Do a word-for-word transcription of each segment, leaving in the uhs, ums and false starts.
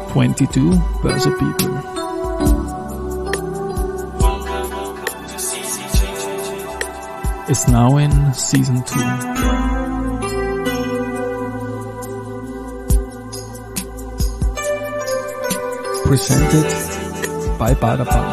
twenty-two Börse People. Is now in season two. Presented by Baader Bank.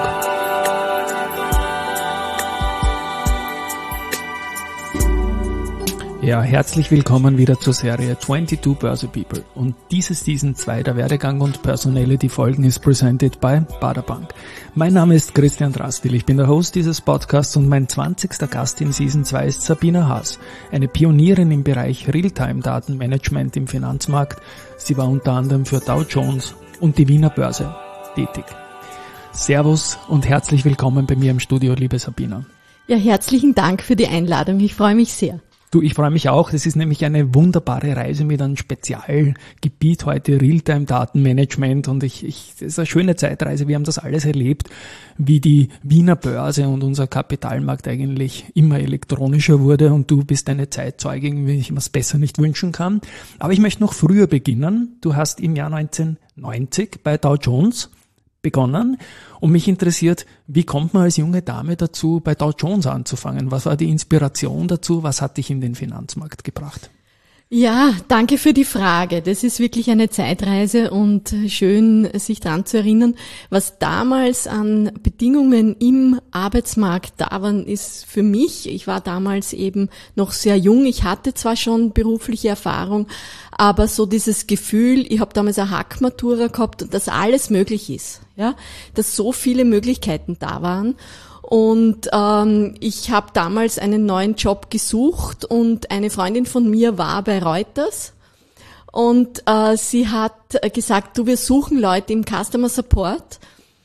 Ja, herzlich willkommen wieder zur Serie twenty-two Börse People. Und diese Season zwei der Werdegang und Personality Folgen ist presented by Baader Bank. Mein Name ist Christian Drastil, ich bin der Host dieses Podcasts und mein zwanzigster Gast in Season zwei ist Sabina Haas, eine Pionierin im Bereich Realtime-Datenmanagement im Finanzmarkt. Sie war unter anderem für Dow Jones und die Wiener Börse tätig. Servus und herzlich willkommen bei mir im Studio, liebe Sabina. Ja, herzlichen Dank für die Einladung, ich freue mich sehr. Du, ich freue mich auch. Das ist nämlich eine wunderbare Reise mit einem Spezialgebiet heute, Realtime-Datenmanagement. Und ich, ich, das ist eine schöne Zeitreise. Wir haben das alles erlebt, wie die Wiener Börse und unser Kapitalmarkt eigentlich immer elektronischer wurde. Und du bist eine Zeitzeugin, wie ich mir es besser nicht wünschen kann. Aber ich möchte noch früher beginnen. Du hast im Jahr neunzehnhundertneunzig bei Dow Jones begonnen und mich interessiert, wie kommt man als junge Dame dazu, bei Dow Jones anzufangen? Was war die Inspiration dazu? Was hat dich in den Finanzmarkt gebracht? Ja, danke für die Frage. Das ist wirklich eine Zeitreise und schön, sich daran zu erinnern, was damals an Bedingungen im Arbeitsmarkt da waren, ist für mich, ich war damals eben noch sehr jung, ich hatte zwar schon berufliche Erfahrung, aber so dieses Gefühl, ich habe damals eine Hackmatura gehabt, dass alles möglich ist, ja, dass so viele Möglichkeiten da waren. Und ähm, ich habe damals einen neuen Job gesucht und eine Freundin von mir war bei Reuters und äh, sie hat gesagt, du, wir suchen Leute im Customer Support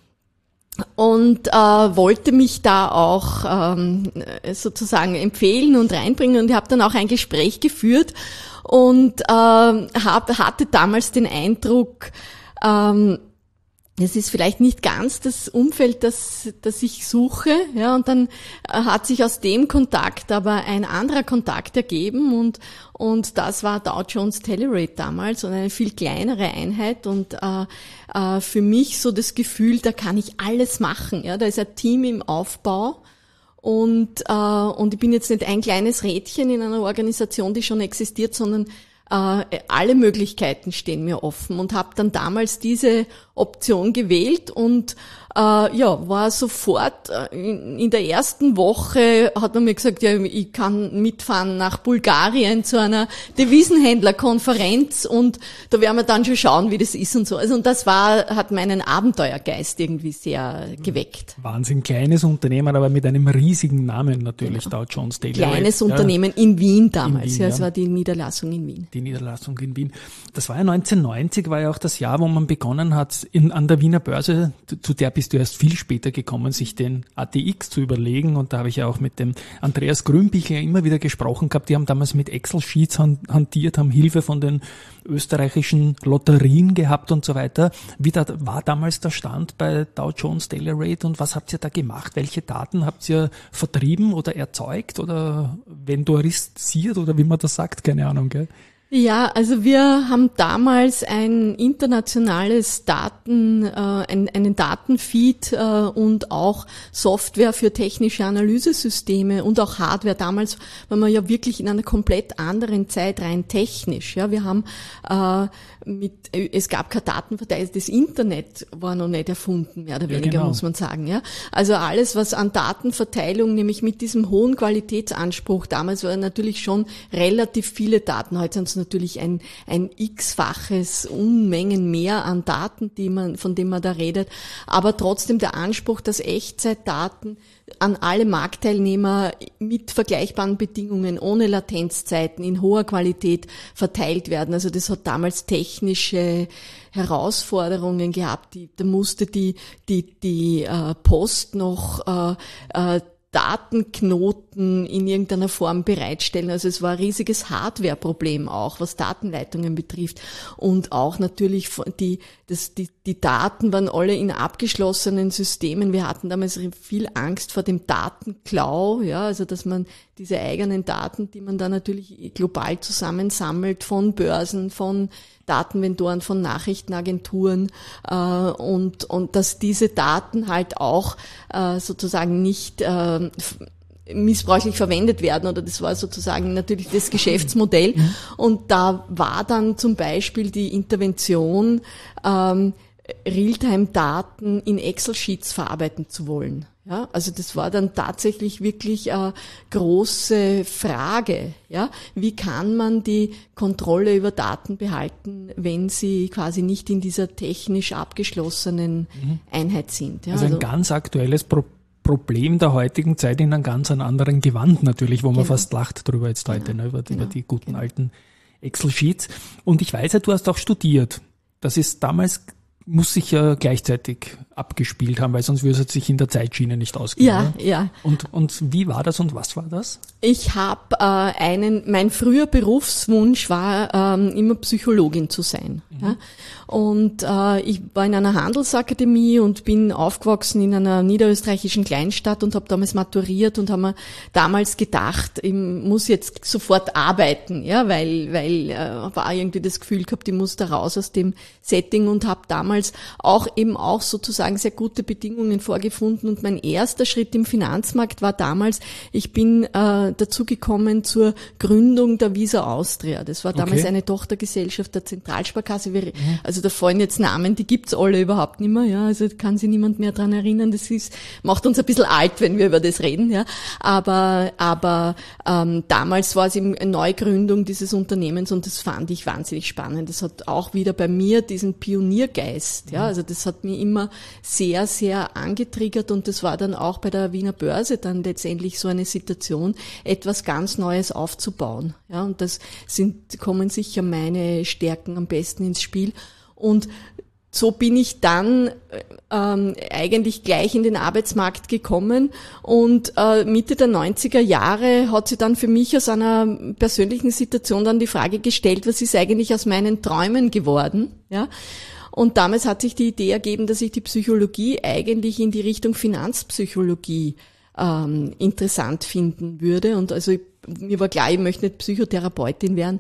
und äh, wollte mich da auch ähm, sozusagen empfehlen und reinbringen und ich habe dann auch ein Gespräch geführt und äh, hab, hatte damals den Eindruck, ähm, es ist vielleicht nicht ganz das Umfeld, das, das ich suche, ja, und dann hat sich aus dem Kontakt aber ein anderer Kontakt ergeben und, und das war Dow Jones Telerate damals und eine viel kleinere Einheit und, äh, äh, für mich so das Gefühl, da kann ich alles machen, ja, da ist ein Team im Aufbau und, äh, und ich bin jetzt nicht ein kleines Rädchen in einer Organisation, die schon existiert, sondern Uh, alle Möglichkeiten stehen mir offen und habe dann damals diese Option gewählt und uh, ja, war sofort uh, in, in der ersten Woche hat man mir gesagt, ja, ich kann mitfahren nach Bulgarien zu einer Devisenhändlerkonferenz und da werden wir dann schon schauen, wie das ist und so. Also und das war, hat meinen Abenteuergeist irgendwie sehr geweckt. Wahnsinn, kleines Unternehmen, aber mit einem riesigen Namen natürlich, genau. Dow Jones Telerate. Kleines ja. Unternehmen in Wien damals, in Wien, ja, ja. Es war die Niederlassung in Wien. Die Niederlassung in Wien. Das war ja neunzehnhundertneunzig, war ja auch das Jahr, wo man begonnen hat, in, an der Wiener Börse, zu der bist du erst viel später gekommen, sich den A T X zu überlegen. Und da habe ich ja auch mit dem Andreas Grünbichler immer wieder gesprochen gehabt. Die haben damals mit Excel-Sheets hantiert, haben Hilfe von den österreichischen Lotterien gehabt und so weiter. Wie da, war damals der Stand bei Dow Jones Telerate und was habt ihr da gemacht? Welche Daten habt ihr vertrieben oder erzeugt oder vendorisiert oder wie man das sagt? Keine Ahnung, gell? Ja, also wir haben damals ein internationales Daten, äh, ein, einen Datenfeed äh, und auch Software für technische Analysesysteme und auch Hardware. Damals waren wir ja wirklich in einer komplett anderen Zeit rein technisch. Ja, wir haben äh, mit, es gab keine Datenverteilung, das Internet war noch nicht erfunden, mehr oder weniger, ja, genau. Muss man sagen. Ja, also alles, was an Datenverteilung, nämlich mit diesem hohen Qualitätsanspruch, damals waren natürlich schon relativ viele Daten. Heute sind es natürlich ein, ein x-faches Unmengen mehr an Daten, die man, von denen man da redet. Aber trotzdem der Anspruch, dass Echtzeitdaten an alle Marktteilnehmer mit vergleichbaren Bedingungen, ohne Latenzzeiten, in hoher Qualität verteilt werden. Also das hat damals technische Herausforderungen gehabt. Die, da musste die, die, die äh, Post noch äh, äh, Datenknoten in irgendeiner Form bereitstellen. Also es war ein riesiges Hardware-Problem auch, was Datenleitungen betrifft. Und auch natürlich die, das, die die Daten waren alle in abgeschlossenen Systemen. Wir hatten damals viel Angst vor dem Datenklau, ja, also dass man diese eigenen Daten, die man da natürlich global zusammensammelt von Börsen, von Datenvendoren, von Nachrichtenagenturen äh, und und dass diese Daten halt auch äh, sozusagen nicht äh, missbräuchlich verwendet werden, oder das war sozusagen natürlich das Geschäftsmodell. Mhm. Und da war dann zum Beispiel die Intervention, ähm, Realtime-Daten in Excel-Sheets verarbeiten zu wollen. Ja, also das war dann tatsächlich wirklich eine große Frage. Ja, wie kann man die Kontrolle über Daten behalten, wenn sie quasi nicht in dieser technisch abgeschlossenen mhm. Einheit sind? Ja, also ein also, ganz aktuelles Problem. Problem der heutigen Zeit in einem ganz anderen Gewand natürlich, wo man genau. fast lacht drüber jetzt heute, genau. ne, über, genau. über die guten genau. alten Excel-Sheets. Und ich weiß ja, du hast auch studiert. Das ist damals, muss sich ja gleichzeitig abgespielt haben, weil sonst würde es sich in der Zeitschiene nicht ausgehen. Ja, ne? ja. Und, und wie war das und was war das? Ich habe äh, einen, mein früher Berufswunsch war, ähm, immer Psychologin zu sein. Mhm. Ja? Und äh, ich war in einer Handelsakademie und bin aufgewachsen in einer niederösterreichischen Kleinstadt und habe damals maturiert und habe mir damals gedacht, ich muss jetzt sofort arbeiten, ja, weil weil äh, habe auch irgendwie das Gefühl gehabt, ich muss da raus aus dem Setting und habe damals auch eben auch sozusagen sehr gute Bedingungen vorgefunden. Und mein erster Schritt im Finanzmarkt war damals, ich bin äh, dazu gekommen zur Gründung der Visa Austria. Das war damals okay. eine Tochtergesellschaft der Zentralsparkasse. Wir, mhm. Also da fallen jetzt Namen, die gibt's alle überhaupt nicht mehr. Ja, also kann sich niemand mehr dran erinnern. Das ist, macht uns ein bisschen alt, wenn wir über das reden. Ja, aber aber ähm, damals war es eben eine Neugründung dieses Unternehmens und das fand ich wahnsinnig spannend. Das hat auch wieder bei mir diesen Pioniergeist. Ja, also das hat mich immer sehr sehr angetriggert und das war dann auch bei der Wiener Börse dann letztendlich so eine Situation, etwas ganz Neues aufzubauen. Ja, und das sind kommen sicher meine Stärken am besten ins Spiel. Und so bin ich dann ähm, eigentlich gleich in den Arbeitsmarkt gekommen und äh, Mitte der neunziger Jahre hat sich dann für mich aus einer persönlichen Situation dann die Frage gestellt, was ist eigentlich aus meinen Träumen geworden? Ja. Und damals hat sich die Idee ergeben, dass ich die Psychologie eigentlich in die Richtung Finanzpsychologie ähm, interessant finden würde. Und also ich, mir war klar, ich möchte nicht Psychotherapeutin werden,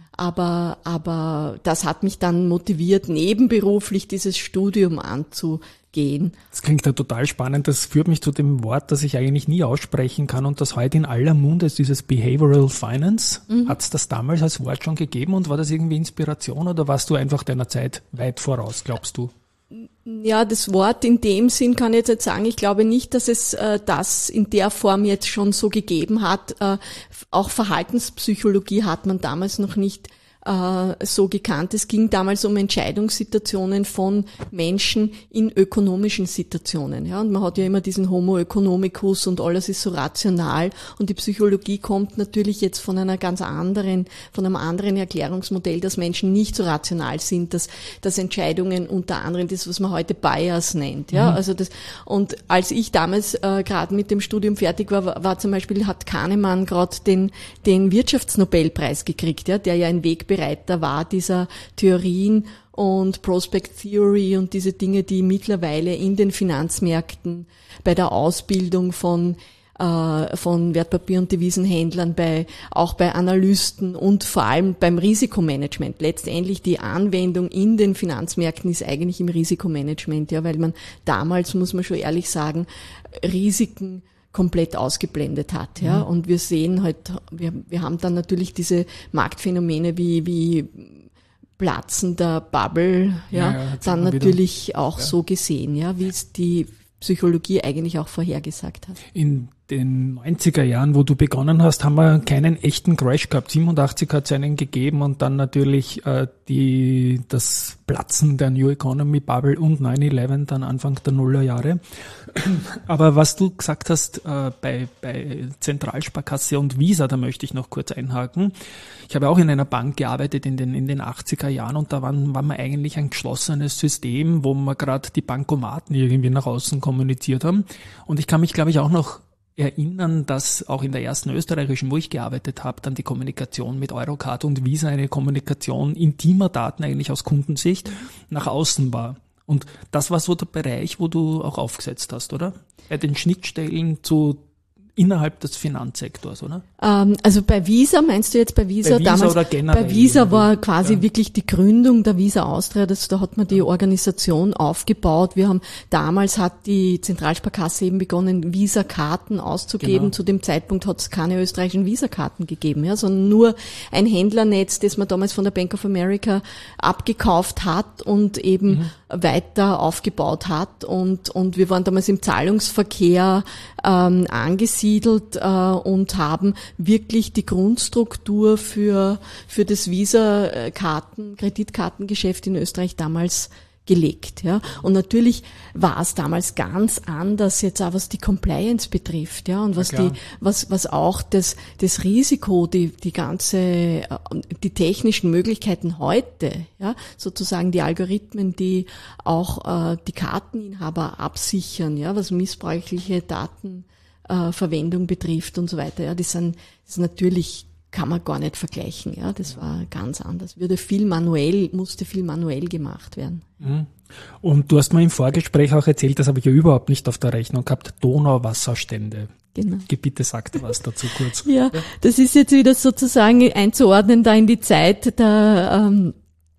aber aber das hat mich dann motiviert, nebenberuflich dieses Studium anzugehen. Das klingt ja total spannend. Das führt mich zu dem Wort, das ich eigentlich nie aussprechen kann und das heute in aller Munde ist, dieses Behavioral Finance. Mhm. Hat es das damals als Wort schon gegeben und war das irgendwie Inspiration oder warst du einfach deiner Zeit weit voraus, glaubst du? Ja, das Wort in dem Sinn kann ich jetzt nicht sagen. Ich glaube nicht, dass es äh, das in der Form jetzt schon so gegeben hat. Äh, auch Verhaltenspsychologie hat man damals noch nicht äh, so gekannt. Es ging damals um Entscheidungssituationen von Menschen in ökonomischen Situationen. Ja, und man hat ja immer diesen Homo economicus und alles ist so rational. Und die Psychologie kommt natürlich jetzt von einer ganz anderen, von einem anderen Erklärungsmodell, dass Menschen nicht so rational sind, dass, dass Entscheidungen unter anderem das, was man heute Bias nennt. Ja, mhm. also das. Und als ich damals äh, gerade mit dem Studium fertig war, war, war zum Beispiel hat Kahnemann gerade den den Wirtschaftsnobelpreis gekriegt, ja, der ja ein Wegbereiter war dieser Theorien und Prospect Theory und diese Dinge, die mittlerweile in den Finanzmärkten bei der Ausbildung von äh, von Wertpapier- und Devisenhändlern, bei auch bei Analysten und vor allem beim Risikomanagement. Letztendlich die Anwendung in den Finanzmärkten ist eigentlich im Risikomanagement, ja, weil man damals, muss man schon ehrlich sagen, Risiken komplett ausgeblendet hat, ja. Mhm. Und wir sehen halt, wir, wir haben dann natürlich diese Marktphänomene wie, wie Platzen der Bubble, ja, ja, ja dann natürlich wieder. auch ja. so gesehen, ja, wie es die Psychologie eigentlich auch vorhergesagt hat. In den neunziger Jahren, wo du begonnen hast, haben wir keinen echten Crash gehabt. siebenundachtzig hat es einen gegeben und dann natürlich äh, die das Platzen der New Economy Bubble und neun elf dann Anfang der Nullerjahre. Aber was du gesagt hast äh, bei, bei Zentralsparkasse und Visa, da möchte ich noch kurz einhaken. Ich habe auch in einer Bank gearbeitet in den in den achtziger Jahren und da waren, waren wir eigentlich ein geschlossenes System, wo wir gerade die Bankomaten irgendwie nach außen kommuniziert haben. Und ich kann mich, glaube ich, auch noch erinnern, dass auch in der ersten österreichischen, wo ich gearbeitet habe, dann die Kommunikation mit Eurocard und Visa eine Kommunikation intimer Daten eigentlich aus Kundensicht nach außen war. Und das war so der Bereich, wo du auch aufgesetzt hast, oder? Bei den Schnittstellen zu innerhalb des Finanzsektors, oder? Ähm, also bei Visa, meinst du jetzt bei Visa? Bei Visa damals, oder generell? Bei Visa war quasi ja. wirklich die Gründung der Visa Austria, das, da hat man die Organisation aufgebaut. Wir haben, damals hat die Zentralsparkasse eben begonnen, Visa-Karten auszugeben. Genau. Zu dem Zeitpunkt hat es keine österreichischen Visa-Karten gegeben, ja, sondern nur ein Händlernetz, das man damals von der Bank of America abgekauft hat und eben mhm. weiter aufgebaut hat. Und, und wir waren damals im Zahlungsverkehr ähm, angesiedelt äh, und haben wirklich die Grundstruktur für für das Visa-Karten, Kreditkartengeschäft in Österreich damals gelegt, ja. Und natürlich war es damals ganz anders jetzt auch, was die Compliance betrifft, ja, und was die, was, was auch das, das Risiko, die, die ganze, die technischen Möglichkeiten heute, ja, sozusagen die Algorithmen, die auch äh, die Karteninhaber absichern, ja, was missbräuchliche Datenverwendung betrifft und so weiter, ja, das sind, das ist natürlich, kann man gar nicht vergleichen, ja, das war ganz anders. Würde viel manuell, musste viel manuell gemacht werden. Und du hast mir im Vorgespräch auch erzählt, das habe ich ja überhaupt nicht auf der Rechnung gehabt, Donauwasserstände. Genau. Bitte sag dir was dazu kurz. Ja, das ist jetzt wieder sozusagen einzuordnen da in die Zeit der ähm,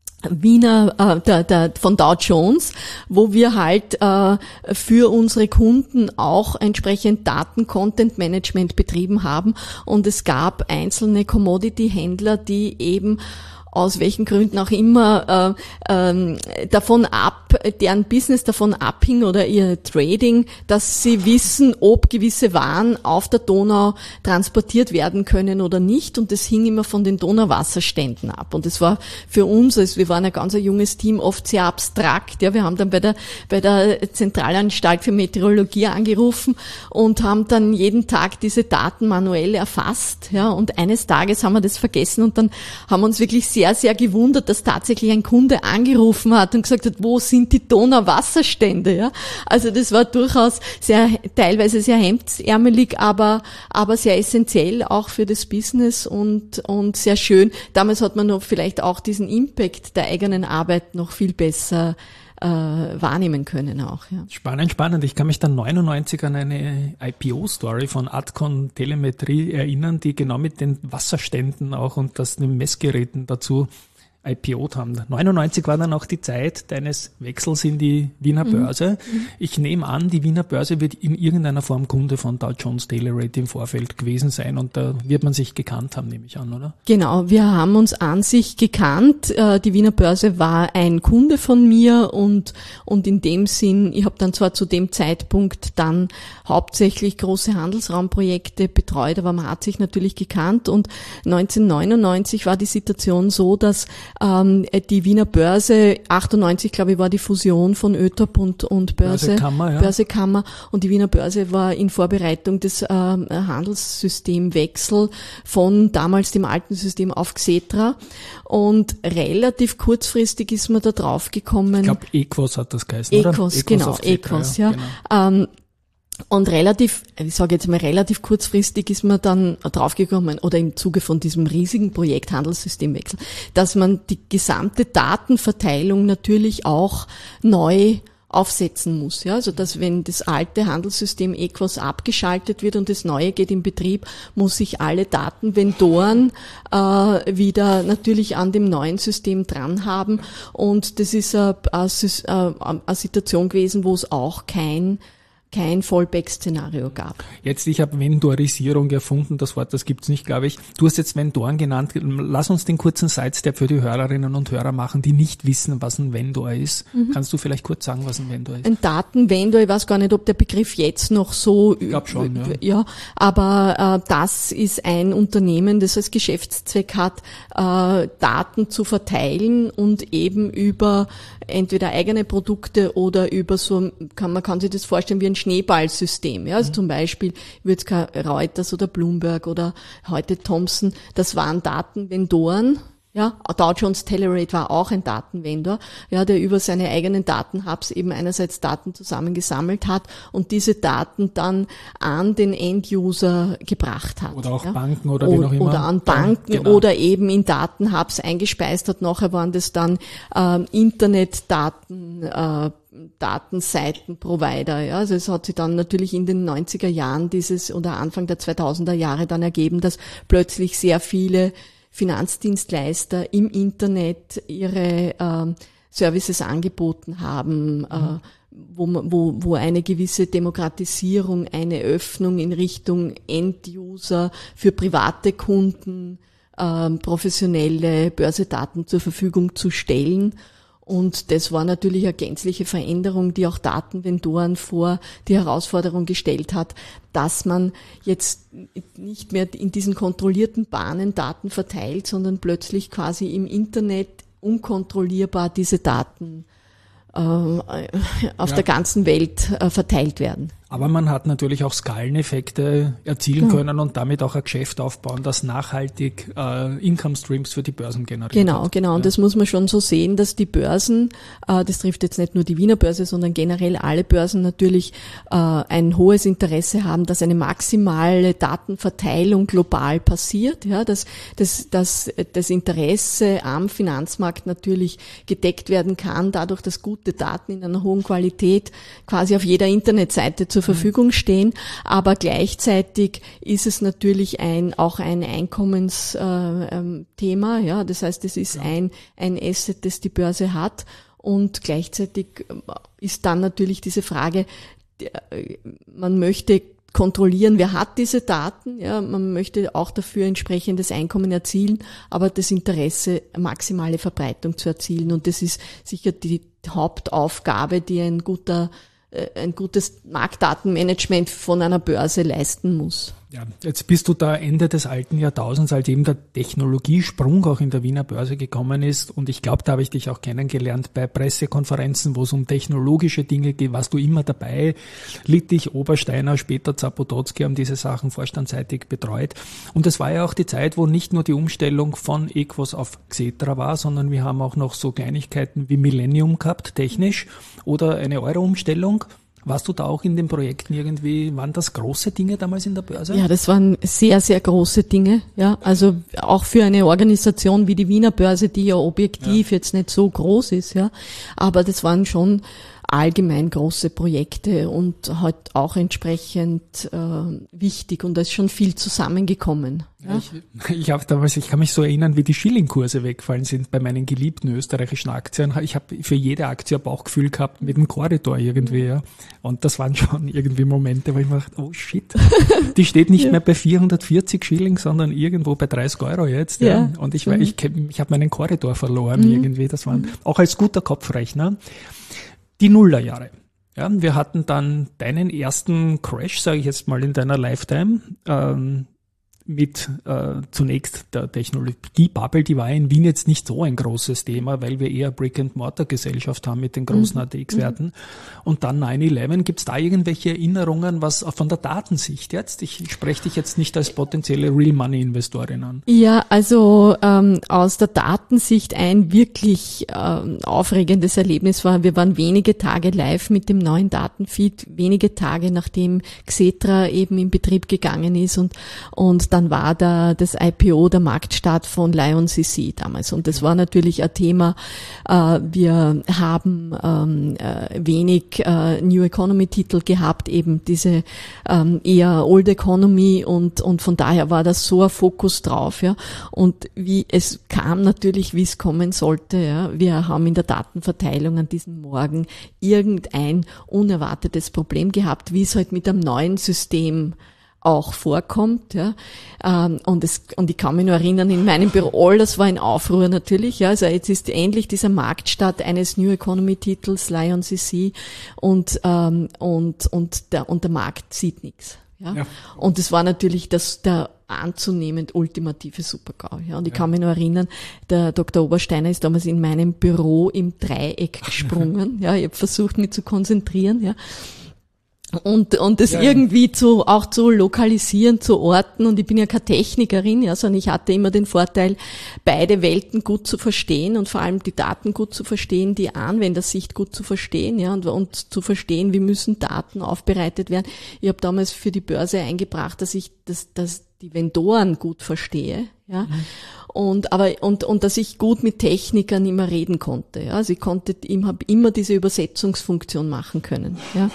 Wiener, äh, der, der, von Dow Jones, wo wir halt äh, für unsere Kunden auch entsprechend Daten-Content-Management betrieben haben, und es gab einzelne Commodity-Händler, die eben aus welchen Gründen auch immer äh, ähm, davon ab, deren Business davon abhing oder ihr Trading, dass sie wissen, ob gewisse Waren auf der Donau transportiert werden können oder nicht, und das hing immer von den Donauwasserständen ab. Und das war für uns, also wir waren ein ganz ein junges Team, oft sehr abstrakt. Ja, wir haben dann bei der bei der Zentralanstalt für Meteorologie angerufen und haben dann jeden Tag diese Daten manuell erfasst. Ja, und eines Tages haben wir das vergessen, und dann haben wir uns wirklich sehr, sehr gewundert, dass tatsächlich ein Kunde angerufen hat und gesagt hat, wo sind die Donauwasserstände? Ja, also das war durchaus sehr, teilweise sehr hemdsärmelig, aber, aber sehr essentiell auch für das Business und, und sehr schön. Damals hat man noch vielleicht auch diesen Impact der eigenen Arbeit noch viel besser äh, wahrnehmen können auch. Ja. Spannend, spannend. Ich kann mich dann neunundneunzig an eine I P O-Story von Adcon Telemetrie erinnern, die genau mit den Wasserständen auch und das den Messgeräten dazu I P O'd haben. neunundneunzig war dann auch die Zeit deines Wechsels in die Wiener Börse. Mhm. Ich nehme an, die Wiener Börse wird in irgendeiner Form Kunde von Dow Jones Daily Rate im Vorfeld gewesen sein, und da wird man sich gekannt haben, nehme ich an, oder? Genau, wir haben uns an sich gekannt. Die Wiener Börse war ein Kunde von mir, und und in dem Sinn, ich habe dann zwar zu dem Zeitpunkt dann hauptsächlich große Handelsraumprojekte betreut, aber man hat sich natürlich gekannt, und neunzehnhundertneunundneunzig war die Situation so, dass ähm, die Wiener Börse, achtundneunzig glaube ich war die Fusion von ÖTOP und, und Börse, Börsekammer, ja. Börsekammer, und die Wiener Börse war in Vorbereitung des ähm, Handelssystemwechsel von damals dem alten System auf Xetra, und relativ kurzfristig ist man da drauf gekommen. Ich glaube, Equos hat das geheißen, Equos, oder? Equos, genau, Equos, ja. ja. Genau. Ähm, Und relativ, ich sage jetzt mal relativ kurzfristig ist man dann draufgekommen, oder im Zuge von diesem riesigen Projekt Handelssystemwechsel, dass man die gesamte Datenverteilung natürlich auch neu aufsetzen muss. Ja, also dass, wenn das alte Handelssystem Equos abgeschaltet wird und das neue geht in Betrieb, muss sich alle Datenvendoren äh, wieder natürlich an dem neuen System dran haben, und das ist eine, eine, eine Situation gewesen, wo es auch kein kein Fallback-Szenario gab. Jetzt, ich habe Vendorisierung erfunden, das Wort, das gibt's nicht, glaube ich. Du hast jetzt Vendoren genannt. Lass uns den kurzen Sidestep für die Hörerinnen und Hörer machen, die nicht wissen, was ein Vendor ist. Mhm. Kannst du vielleicht kurz sagen, was ein Vendor ist? Ein Datenvendor, ich weiß gar nicht, ob der Begriff jetzt noch so... Ich glaube schon, ja. ja. Aber äh, das ist ein Unternehmen, das als Geschäftszweck hat, äh, Daten zu verteilen und eben über entweder eigene Produkte oder über so, kann man kann sich das vorstellen wie ein Schneeballsystem. Ja, also mhm. zum Beispiel Reuters oder Bloomberg oder heute Thomson, das waren Datenvendoren, Ja, Dow Jones Telerate war auch ein Datenvendor, ja, der über seine eigenen Datenhubs eben einerseits Daten zusammengesammelt hat und diese Daten dann an den Enduser gebracht hat. Oder auch ja. Banken oder wie oder, auch immer. Oder an Banken ja, genau. oder eben in Datenhubs eingespeist hat. Nachher waren das dann äh, Internetdaten, äh, Datenseitenprovider. Ja. Also es hat sich dann natürlich in den neunziger Jahren dieses oder Anfang der zweitausender Jahre dann ergeben, dass plötzlich sehr viele Finanzdienstleister im Internet ihre äh, Services angeboten haben, mhm. äh, wo, wo, wo eine gewisse Demokratisierung, eine Öffnung in Richtung End-User für private Kunden, äh, professionelle Börsedaten zur Verfügung zu stellen. Und das war natürlich eine gänzliche Veränderung, die auch Datenvendoren vor die Herausforderung gestellt hat, dass man jetzt nicht mehr in diesen kontrollierten Bahnen Daten verteilt, sondern plötzlich quasi im Internet unkontrollierbar diese Daten äh, auf ja. der ganzen Welt äh, verteilt werden. Aber man hat natürlich auch Skaleneffekte erzielen ja. können und damit auch ein Geschäft aufbauen, das nachhaltig äh, Income Streams für die Börsen generiert. Genau, hat. genau. Und ja. das muss man schon so sehen, dass die Börsen, äh, das trifft jetzt nicht nur die Wiener Börse, sondern generell alle Börsen natürlich äh, ein hohes Interesse haben, dass eine maximale Datenverteilung global passiert. Ja, dass, dass, dass das Interesse am Finanzmarkt natürlich gedeckt werden kann, dadurch, dass gute Daten in einer hohen Qualität quasi auf jeder Internetseite zur Verfügung stehen, aber gleichzeitig ist es natürlich ein auch ein Einkommensthema, äh, ja, das heißt, es ist ja. ein ein Asset, das die Börse hat und gleichzeitig ist dann natürlich diese Frage, man möchte kontrollieren, wer hat diese Daten, ja, man möchte auch dafür entsprechendes Einkommen erzielen, aber das Interesse, maximale Verbreitung zu erzielen und das ist sicher die Hauptaufgabe, die ein guter ein gutes Marktdatenmanagement von einer Börse leisten muss. Ja, jetzt bist du da Ende des alten Jahrtausends, als eben der Technologiesprung auch in der Wiener Börse gekommen ist und ich glaube, da habe ich dich auch kennengelernt bei Pressekonferenzen, wo es um technologische Dinge geht, warst du immer dabei, Littich, Obersteiner, später Zapotocki haben diese Sachen vorstandsseitig betreut und es war ja auch die Zeit, wo nicht nur die Umstellung von Equos auf Xetra war, sondern wir haben auch noch so Kleinigkeiten wie Millennium gehabt, technisch, oder eine Euro-Umstellung. Warst du da auch in den Projekten irgendwie, waren das große Dinge damals in der Börse? Ja, das waren sehr, sehr große Dinge, ja. Also auch für eine Organisation wie die Wiener Börse, die ja objektiv ja. jetzt nicht so groß ist, ja. Aber das waren schon allgemein große Projekte und halt auch entsprechend äh, wichtig und da ist schon viel zusammengekommen. Ja? Ich, ich habe damals, ich kann mich so erinnern, wie die Schillingkurse weggefallen sind bei meinen geliebten österreichischen Aktien. Ich habe für jede Aktie ein Bauchgefühl gehabt mit dem Korridor irgendwie, ja. Und das waren schon irgendwie Momente, wo ich mir dachte, oh shit, die steht nicht ja. mehr bei vierhundertvierzig Schilling, sondern irgendwo bei dreißig Euro jetzt. Ja. ja. Und ich, mhm. ich, ich habe meinen Korridor verloren mhm. irgendwie. Das waren auch als guter Kopfrechner. Die Nullerjahre. Ja, wir hatten dann deinen ersten Crash, sage ich jetzt mal, in deiner Lifetime, ähm, mit äh, zunächst der Technologie-Bubble, die war in Wien jetzt nicht so ein großes Thema, weil wir eher Brick-and-Mortar-Gesellschaft haben mit den großen mhm. A T X-Werten. Mhm. Und dann nine eleven, gibt's da irgendwelche Erinnerungen, was von der Datensicht jetzt? Ich, ich spreche dich jetzt nicht als potenzielle Real-Money-Investorin an. Ja, also ähm, aus der Datensicht ein wirklich ähm, aufregendes Erlebnis war, wir waren wenige Tage live mit dem neuen Datenfeed, wenige Tage nachdem Xetra eben in Betrieb gegangen ist und und dann war da das I P O, der Marktstart von Lion C C damals. Und das war natürlich ein Thema. Äh, wir haben ähm, äh, wenig äh, New Economy Titel gehabt, eben diese ähm, eher Old Economy und und von daher war das so ein Fokus drauf. Ja. Und wie es kam natürlich, wie es kommen sollte. Ja. Wir haben in der Datenverteilung an diesem Morgen irgendein unerwartetes Problem gehabt, wie es halt mit einem neuen System auch vorkommt, ja, und es, und ich kann mich nur erinnern, in meinem Büro, das war ein Aufruhr natürlich, ja, also jetzt ist endlich dieser Marktstart eines New Economy Titels, Lion C C, und, ähm, und, und der, und der Markt sieht nichts, ja. ja. Und es war natürlich das, der anzunehmend ultimative Super-GAU, ja, und ich ja. kann mich nur erinnern, der Doktor Obersteiner ist damals in meinem Büro im Dreieck gesprungen, ja, ich habe versucht, mich zu konzentrieren, ja. Und, und das ja, ja. irgendwie zu, auch zu lokalisieren, zu orten. Und ich bin ja keine Technikerin, ja, sondern ich hatte immer den Vorteil, beide Welten gut zu verstehen und vor allem die Daten gut zu verstehen, die Anwendersicht gut zu verstehen, ja, und, und zu verstehen, wie müssen Daten aufbereitet werden. Ich habe damals für die Börse eingebracht, dass ich, dass, dass die Vendoren gut verstehe, ja. Mhm. Und, aber, und, und dass ich gut mit Technikern immer reden konnte, ja. Also ich konnte, ich habe immer diese Übersetzungsfunktion machen können, ja.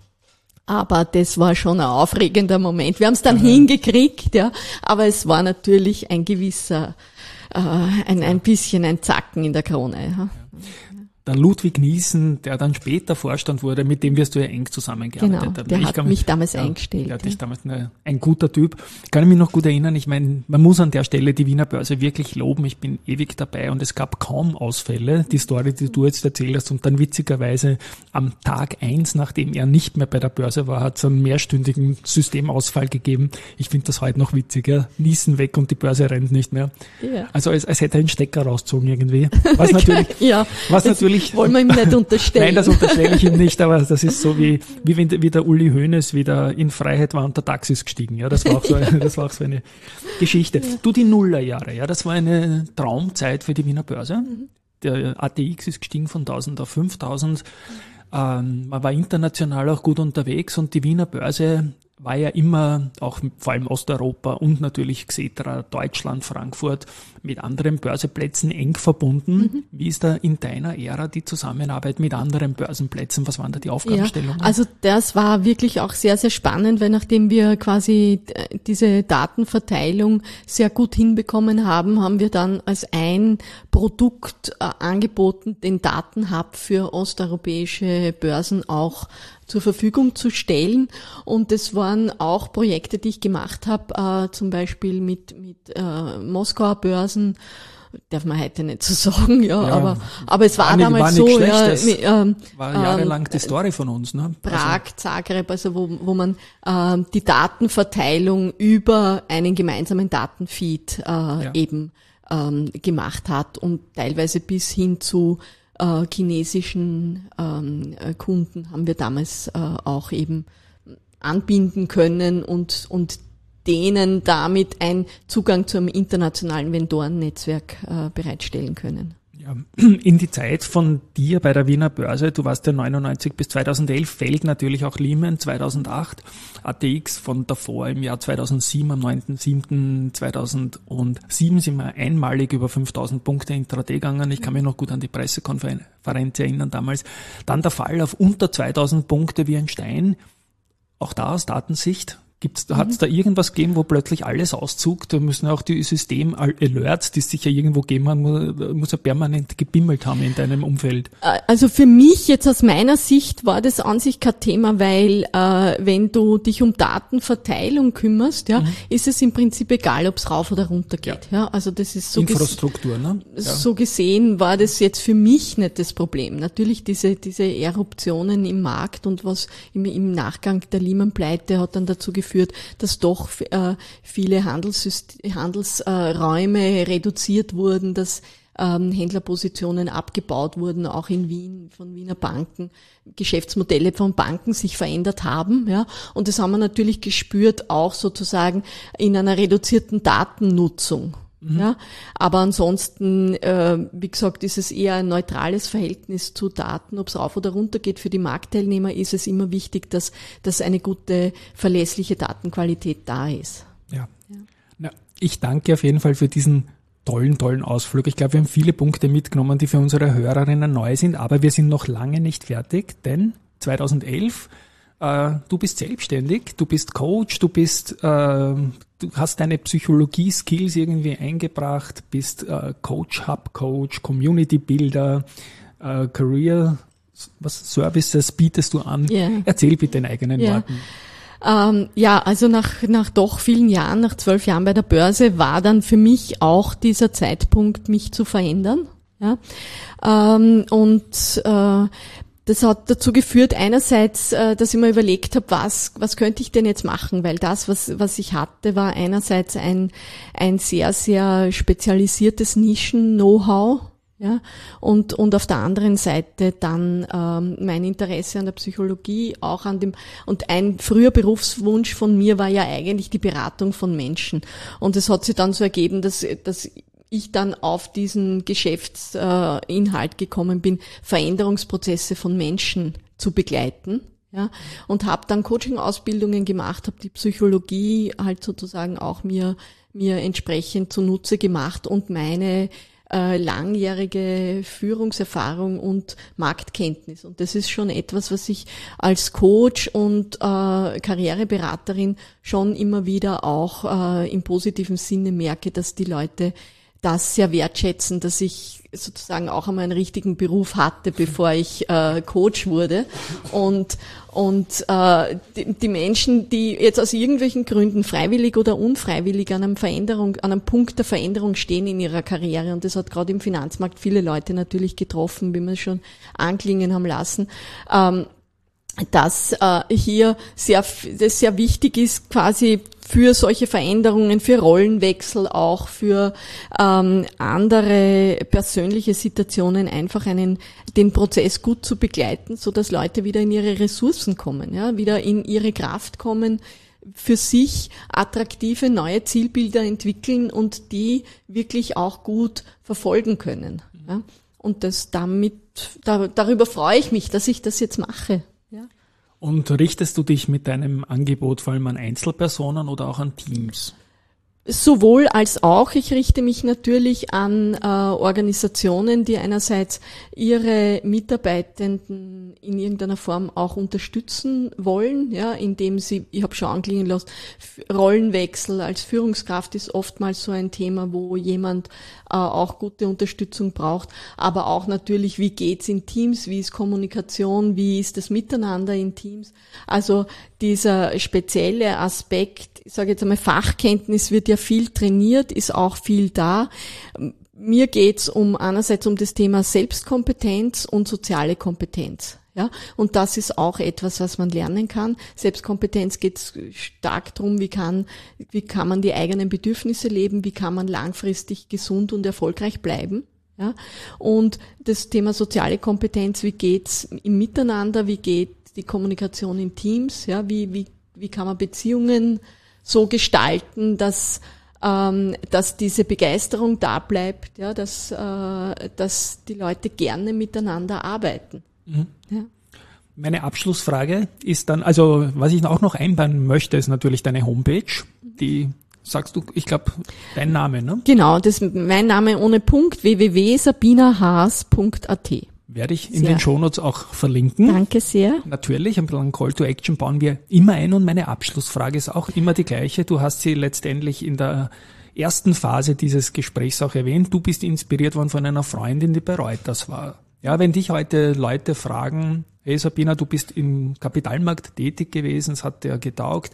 Aber das war schon ein aufregender Moment. Wir haben es dann ja. hingekriegt, ja. Aber es war natürlich ein gewisser, äh, ein, ein bisschen ein Zacken in der Krone. Ja. Ja. Der Ludwig Niesen, der dann später Vorstand wurde, mit dem wirst du ja eng zusammengearbeitet genau, haben. Der ich hat kann mich mich damals ja, eingestellt. Der hat ja. dich damals eine, ein guter Typ. Ich kann mich noch gut erinnern, ich meine, man muss an der Stelle die Wiener Börse wirklich loben. Ich bin ewig dabei und es gab kaum Ausfälle. Die Story, die du jetzt erzählt hast, und dann witzigerweise am Tag eins, nachdem er nicht mehr bei der Börse war, hat es einen mehrstündigen Systemausfall gegeben. Ich finde das heute noch witziger. Niesen weg und die Börse rennt nicht mehr. Ja. Also als, als hätte er einen Stecker rausgezogen irgendwie. Was natürlich, ja, was natürlich wollen wir ihm nicht unterstellen. Nein, das unterstelle ich ihm nicht, aber das ist so wie, wie wenn wie der Uli Hoeneß wieder in Freiheit war und der Taxi ist gestiegen. Ja, das war auch so eine, das war auch so eine Geschichte. Ja. Du, die Nullerjahre, ja, das war eine Traumzeit für die Wiener Börse. Mhm. Der A T X ist gestiegen von tausend auf fünftausend. Mhm. Ähm, man war international auch gut unterwegs und die Wiener Börse war ja immer, auch vor allem Osteuropa und natürlich Xetra, Deutschland, Frankfurt, mit anderen Börseplätzen eng verbunden. Mhm. Wie ist da in deiner Ära die Zusammenarbeit mit anderen Börsenplätzen? Was waren da die Aufgabenstellungen? Ja, also das war wirklich auch sehr, sehr spannend, weil nachdem wir quasi diese Datenverteilung sehr gut hinbekommen haben, haben wir dann als ein Produkt äh, angeboten, den Datenhub für osteuropäische Börsen auch zur Verfügung zu stellen. Und das waren auch Projekte, die ich gemacht habe, äh, zum Beispiel mit mit äh, Moskauer Börsen, darf man heute nicht so sagen, ja, ja aber aber es war, war damals nicht, war so, ja, das ähm, war jahrelang ähm, die Story von uns, ne? Prag, also. Zagreb, also wo wo man ähm, die Datenverteilung über einen gemeinsamen Datenfeed äh, ja. eben ähm, gemacht hat und teilweise bis hin zu Äh, chinesischen ähm, äh, Kunden haben wir damals äh, auch eben anbinden können und und denen damit einen Zugang zu einem internationalen Vendorennetzwerk äh, bereitstellen können. Ja, in die Zeit von dir bei der Wiener Börse, du warst ja neunundneunzig bis zweitausendelf, fällt natürlich auch Lehman zweitausendacht, A T X von davor im Jahr zweitausendsieben, am neunten siebten zweitausendsieben sind wir einmalig über fünftausend Punkte intraday gegangen. Ich kann mich noch gut an die Pressekonferenz erinnern damals. Dann der Fall auf unter zweitausend Punkte wie ein Stein. Auch da aus Datensicht. Gibt's, mhm. Hat es da irgendwas gegeben, wo plötzlich alles auszugt? Da müssen auch die System-Alerts, die es sicher irgendwo geben haben, muss, muss ja permanent gebimmelt haben in deinem Umfeld. Also für mich jetzt aus meiner Sicht war das an sich kein Thema, weil äh, wenn du dich um Datenverteilung kümmerst, ja, mhm. ist es im Prinzip egal, ob es rauf oder runter geht. Ja. ja, also das ist so Infrastruktur, ges- ne? Ja. So gesehen war das jetzt für mich nicht das Problem. Natürlich diese diese Eruptionen im Markt und was im, im Nachgang der Lehman-Pleite hat dann dazu geführt, dass doch äh, viele Handelsräume äh, reduziert wurden, dass ähm, Händlerpositionen abgebaut wurden, auch in Wien von Wiener Banken, Geschäftsmodelle von Banken sich verändert haben, ja, und das haben wir natürlich gespürt, auch sozusagen in einer reduzierten Datennutzung. Mhm. Ja, aber ansonsten, äh, wie gesagt, ist es eher ein neutrales Verhältnis zu Daten. Ob es rauf oder runter geht für die Marktteilnehmer, ist es immer wichtig, dass, dass eine gute, verlässliche Datenqualität da ist. Ja. ja. Na, ich danke auf jeden Fall für diesen tollen, tollen Ausflug. Ich glaube, wir haben viele Punkte mitgenommen, die für unsere Hörerinnen neu sind, aber wir sind noch lange nicht fertig, denn zweitausendelf äh, du bist selbstständig, du bist Coach, du bist, äh, du hast deine Psychologie-Skills irgendwie eingebracht, bist äh, Coach, Hub-Coach, Community-Builder, äh, Career, was Services bietest du an? Yeah. Erzähl bitte in eigenen yeah. Worten. Ähm, ja, also nach, nach doch vielen Jahren, nach zwölf Jahren bei der Börse, war dann für mich auch dieser Zeitpunkt, mich zu verändern. Ja, ähm, und äh, das hat dazu geführt, einerseits, äh, dass ich mir überlegt habe, was was könnte ich denn jetzt machen, weil das, was was ich hatte, war einerseits ein ein sehr, sehr spezialisiertes Nischen-Know-how. Ja, und, und auf der anderen Seite dann ähm, mein Interesse an der Psychologie, auch an dem, und ein früher Berufswunsch von mir war ja eigentlich die Beratung von Menschen. Und es hat sich dann so ergeben, dass, dass ich dann auf diesen Geschäftsinhalt gekommen bin, Veränderungsprozesse von Menschen zu begleiten. Ja, und habe dann Coaching-Ausbildungen gemacht, habe die Psychologie halt sozusagen auch mir, mir entsprechend zunutze gemacht und meine Äh, langjährige Führungserfahrung und Marktkenntnis. Und das ist schon etwas, was ich als Coach und äh, Karriereberaterin schon immer wieder auch äh, im positiven Sinne merke, dass die Leute das sehr wertschätzen, dass ich sozusagen auch einmal einen richtigen Beruf hatte, bevor ich äh, Coach wurde. Und und äh, die, die Menschen, die jetzt aus irgendwelchen Gründen freiwillig oder unfreiwillig an einem Veränderung, an einem Punkt der Veränderung stehen in ihrer Karriere, und das hat gerade im Finanzmarkt viele Leute natürlich getroffen, wie wir es schon anklingen haben lassen, ähm, dass äh, hier sehr, das sehr wichtig ist, quasi für solche Veränderungen, für Rollenwechsel, auch für ähm, andere persönliche Situationen einfach einen den Prozess gut zu begleiten, so dass Leute wieder in ihre Ressourcen kommen, ja, wieder in ihre Kraft kommen, für sich attraktive neue Zielbilder entwickeln und die wirklich auch gut verfolgen können. Ja. Und das damit da, darüber freue ich mich, dass ich das jetzt mache. Ja. Und richtest du dich mit deinem Angebot vor allem an Einzelpersonen oder auch an Teams? Sowohl als auch. Ich richte mich natürlich an äh, Organisationen, die einerseits ihre Mitarbeitenden in irgendeiner Form auch unterstützen wollen, ja, indem sie, ich habe schon anklingen lassen, Rollenwechsel als Führungskraft ist oftmals so ein Thema, wo jemand äh, auch gute Unterstützung braucht, aber auch natürlich, wie geht's in Teams, wie ist Kommunikation, wie ist das Miteinander in Teams. Also dieser spezielle Aspekt, ich sage jetzt einmal, Fachkenntnis wird ja viel trainiert, ist auch viel da. Mir geht's um einerseits um das Thema Selbstkompetenz und soziale Kompetenz. Ja, und das ist auch etwas, was man lernen kann. Selbstkompetenz geht stark darum, wie kann, wie kann man die eigenen Bedürfnisse leben, wie kann man langfristig gesund und erfolgreich bleiben. Ja, und das Thema soziale Kompetenz, wie geht's im Miteinander, wie geht die Kommunikation in Teams, ja, wie, wie, wie kann man Beziehungen so gestalten, dass, ähm, dass diese Begeisterung da bleibt, ja, dass, äh, dass die Leute gerne miteinander arbeiten. Mhm. Ja. Meine Abschlussfrage ist dann, also was ich auch noch einbauen möchte, ist natürlich deine Homepage, die sagst du, ich glaube, dein Name, ne? Genau, das ist mein Name ohne Punkt, w w w punkt sabina haas punkt a t. Werde ich in sehr. den Shownotes auch verlinken. Danke sehr. Natürlich, ein bisschen Call to Action bauen wir immer ein, und meine Abschlussfrage ist auch immer die gleiche. Du hast sie letztendlich in der ersten Phase dieses Gesprächs auch erwähnt. Du bist inspiriert worden von einer Freundin, die bei Reuters war. Ja, wenn dich heute Leute fragen, hey Sabina, du bist im Kapitalmarkt tätig gewesen, es hat dir getaugt.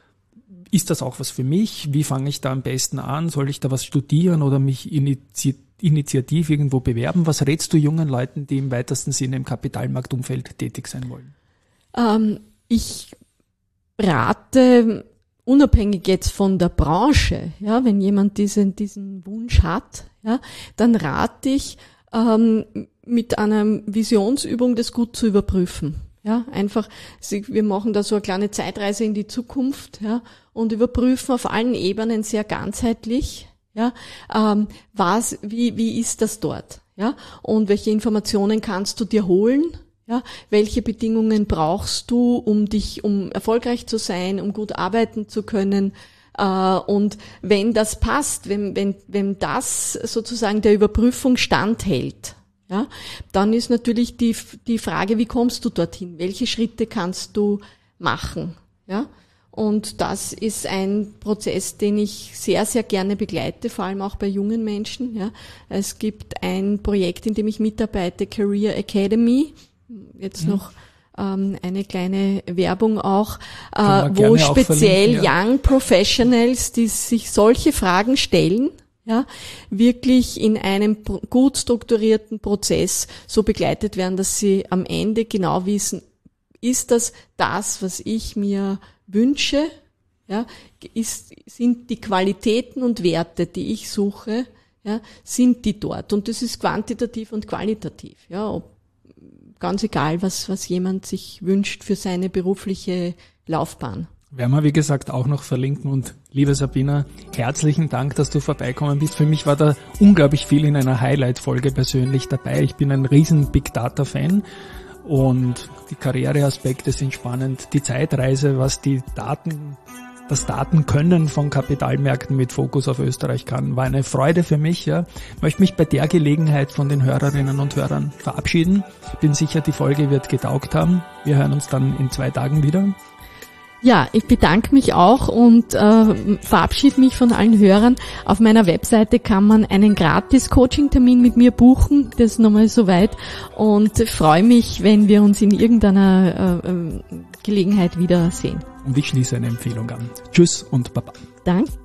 Ist das auch was für mich? Wie fange ich da am besten an? Soll ich da was studieren oder mich initi- initiativ irgendwo bewerben? Was rätst du jungen Leuten, die im weitesten Sinne im Kapitalmarktumfeld tätig sein wollen? Ähm, ich rate, unabhängig jetzt von der Branche, ja, wenn jemand diesen, diesen Wunsch hat, ja, dann rate ich, ähm, mit einer Visionsübung das gut zu überprüfen. Ja, einfach, wir machen da so eine kleine Zeitreise in die Zukunft, ja, und überprüfen auf allen Ebenen sehr ganzheitlich, ja, ähm, was, wie, wie ist das dort, ja, und welche Informationen kannst du dir holen, ja, welche Bedingungen brauchst du, um dich, um erfolgreich zu sein, um gut arbeiten zu können, äh, und wenn das passt, wenn, wenn, wenn das sozusagen der Überprüfung standhält, ja, dann ist natürlich die, die Frage, wie kommst du dorthin? Welche Schritte kannst du machen? Ja, und das ist ein Prozess, den ich sehr, sehr gerne begleite, vor allem auch bei jungen Menschen. Ja, es gibt ein Projekt, in dem ich mitarbeite, Career Academy. Jetzt mhm. noch ähm, eine kleine Werbung auch, äh, wo speziell ja. Young Professionals, die sich solche Fragen stellen, ja, wirklich in einem gut strukturierten Prozess so begleitet werden, dass sie am Ende genau wissen, ist das das, was ich mir wünsche, ja, ist, sind die Qualitäten und Werte, die ich suche, ja, sind die dort. Und das ist quantitativ und qualitativ. Ja, ob, ganz egal, was, was jemand sich wünscht für seine berufliche Laufbahn. Werden wir, wie gesagt, auch noch verlinken. Und liebe Sabina, herzlichen Dank, dass du vorbeikommen bist. Für mich war da unglaublich viel in einer Highlight-Folge persönlich dabei. Ich bin ein riesen Big Data-Fan und die Karriereaspekte sind spannend. Die Zeitreise, was die Daten, das Datenkönnen von Kapitalmärkten mit Fokus auf Österreich kann, war eine Freude für mich. Ja. Ich möchte mich bei der Gelegenheit von den Hörerinnen und Hörern verabschieden. Ich bin sicher, die Folge wird getaugt haben. Wir hören uns dann in zwei Tagen wieder. Ja, ich bedanke mich auch und äh, verabschiede mich von allen Hörern. Auf meiner Webseite kann man einen Gratis-Coaching-Termin mit mir buchen. Das ist nochmal soweit. Und freue mich, wenn wir uns in irgendeiner äh, Gelegenheit wiedersehen. Und ich schließe eine Empfehlung an. Tschüss und Baba. Danke.